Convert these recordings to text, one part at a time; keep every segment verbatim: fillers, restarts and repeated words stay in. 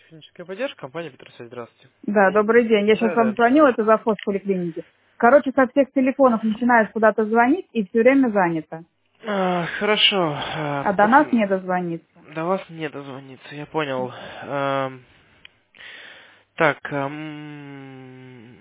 Техническая поддержка, компания Петросвязь, здравствуйте. Да, добрый день. Я сейчас Да, вам да. звонила, это завхоз поликлиники. Короче, со всех телефонов начинаешь куда-то звонить, и все время занято. А, хорошо. А, А до нас не пос- дозвониться. До вас не дозвониться, я понял. Ам, Так, ам,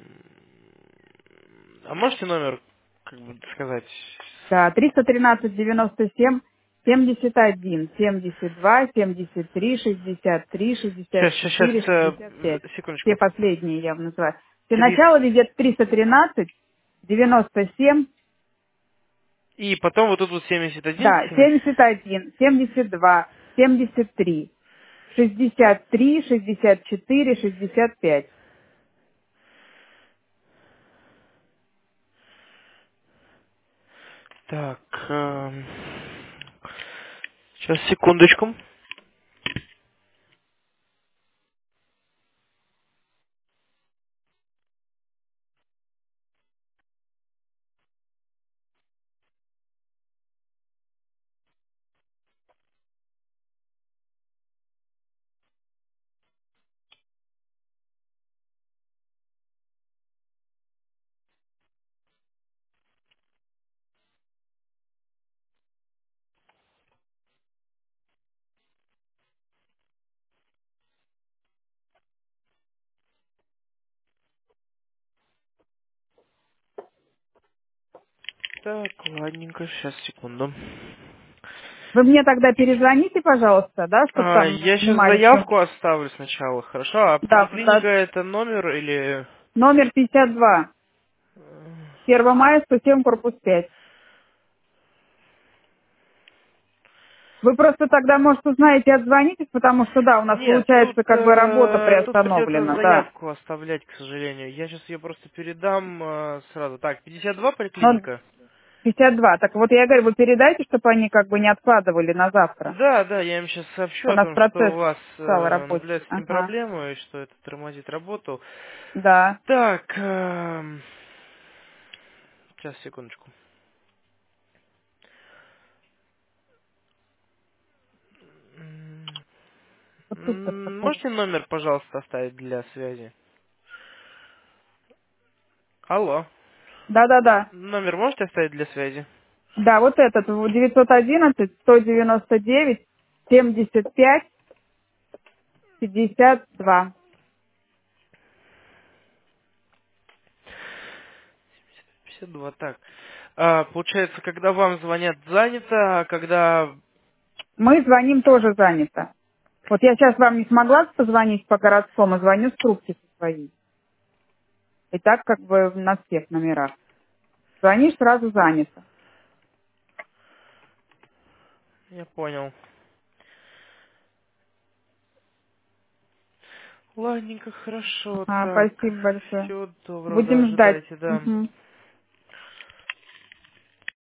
а можете номер, как бы сказать? Да, триста тринадцать девяносто семь семьдесят один семьдесят два семьдесят три шестьдесят три шестьдесят Сейчас, сейчас, четыре шестьдесят пять. сейчас, Все секундочку. последние я вам называю. Все Три. начало везет триста тринадцать девяносто семь, И потом вот тут вот семьдесят один, да, семь. семьдесят один семьдесят два семьдесят три шестьдесят три шестьдесят четыре шестьдесят пять. Так, ам, сейчас, секундочку. Так, ладненько, сейчас, секунду. Вы мне тогда перезвоните, пожалуйста, да, чтобы А, там я сейчас понимали, в чем. заявку оставлю сначала, хорошо? А Да, поликлиника да. это номер или... Номер пятьдесят два. э, первое мая, сто семь, корпус пять. Вы просто тогда, может, узнаете и отзвонитесь, потому что, да, у нас Нет, тут, получается как бы работа э, тут придется приостановлена, да. заявку оставлять, к сожалению. Я сейчас ее просто передам э, сразу. Так, пятьдесят два Но поликлиника? пятьдесят два. Так вот я говорю, вы передайте, чтобы они как бы не откладывали на завтра. Да, да, я им сейчас сообщу У о нас том, что процесс у вас стал э, рабочий. наблюдается с этим Ага. проблема, и что это тормозит работу. Да. Так, эм, сейчас, секундочку. М, Вот тут вот м, покажи. Можете номер, пожалуйста, оставить для связи? Алло. Да-да-да. Номер можете оставить для связи? Да, вот этот, девятьсот одиннадцать сто девяносто девять семьдесят пять пятьдесят два. пятьдесят два, так. А, получается, когда вам звонят, занято, а когда... Мы звоним тоже занято. Вот я сейчас вам не смогла позвонить по городскому, звоню с трубки со своей. И так как бы на всех номерах. Звонишь, сразу занято. Я понял. Ладненько, хорошо, А, так. спасибо большое. Всего доброго, да, Будем ждать. ожидайте, да. Мгм.